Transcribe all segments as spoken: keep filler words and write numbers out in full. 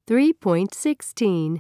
three point sixteen.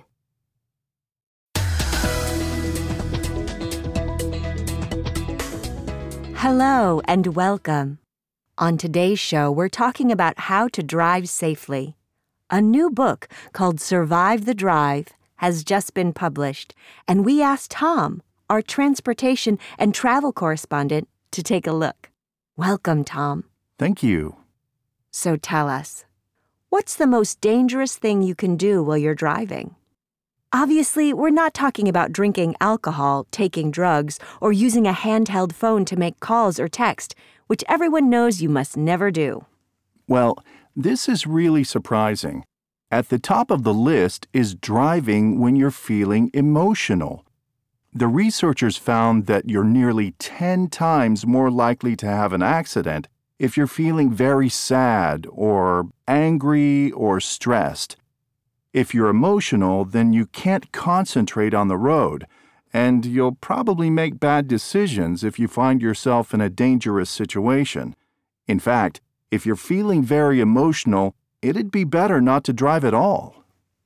Hello and welcome. On today's show, we're talking about how to drive safely. A new book called Survive the Drive has just been published, and we asked Tom, our transportation and travel correspondent, to take a look. Welcome, Tom. Thank you. So tell us, what's the most dangerous thing you can do while you're driving? Obviously, we're not talking about drinking alcohol, taking drugs, or using a handheld phone to make calls or text, which everyone knows you must never do. Well, this is really surprising. At the top of the list is driving when you're feeling emotional. The researchers found that you're nearly ten times more likely to have an accident if you're feeling very sad or angry or stressed. If you're emotional, then you can't concentrate on the road, and you'll probably make bad decisions if you find yourself in a dangerous situation. In fact, if you're feeling very emotional, it'd be better not to drive at all.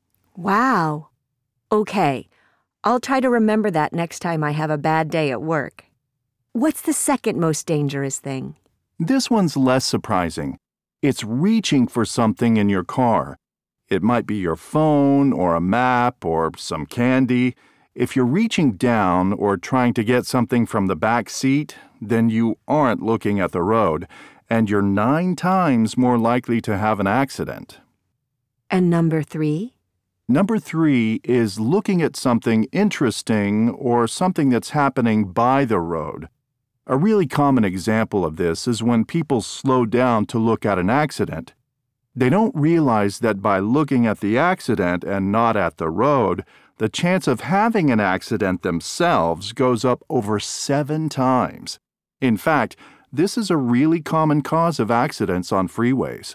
Wow. Okay, I'll try to remember that next time I have a bad day at work. What's the second most dangerous thing? This one's less surprising. It's reaching for something in your car. It might be your phone or a map or some candy. If you're reaching down or trying to get something from the back seat, then you aren't looking at the road, and you're nine times more likely to have an accident. And number three? Number three is looking at something interesting or something that's happening by the road. A really common example of this is when people slow down to look at an accident. They don't realize that by looking at the accident and not at the road, the chance of having an accident themselves goes up over seven times. In fact, this is a really common cause of accidents on freeways.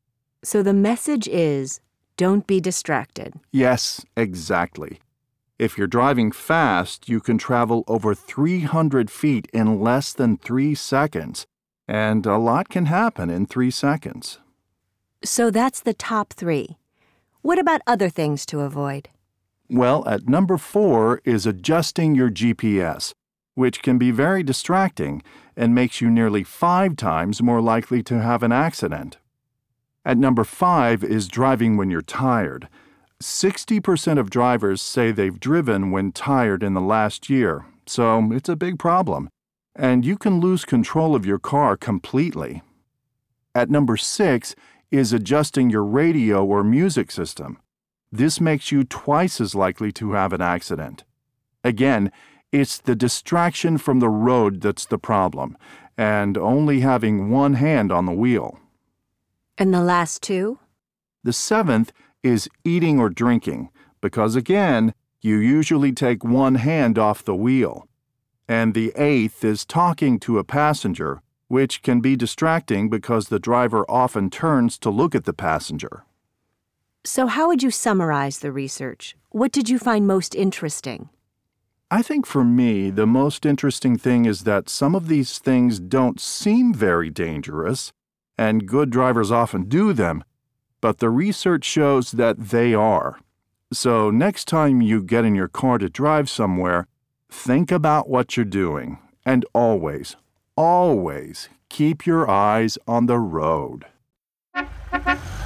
So the message is, don't be distracted. Yes, exactly. If you're driving fast, you can travel over three hundred feet in less than three seconds, and a lot can happen in three seconds. So that's the top three. What about other things to avoid? Well, at number four is adjusting your G P S, which can be very distracting and makes you nearly five times more likely to have an accident. At number five is driving when you're tired. sixty percent of drivers say they've driven when tired in the last year, so it's a big problem, and you can lose control of your car completely. At number six is adjusting your radio or music system. This makes you twice as likely to have an accident. Again, it's the distraction from the road that's the problem, and only having one hand on the wheel. And the last two? The seventh is eating or drinking, because again, you usually take one hand off the wheel. And the eighth is talking to a passenger, which can be distracting because the driver often turns to look at the passenger. So how would you summarize the research? What did you find most interesting? I think for me, the most interesting thing is that some of these things don't seem very dangerous, and good drivers often do them, but the research shows that they are. So next time you get in your car to drive somewhere, think about what you're doing, and always, always keep your eyes on the road.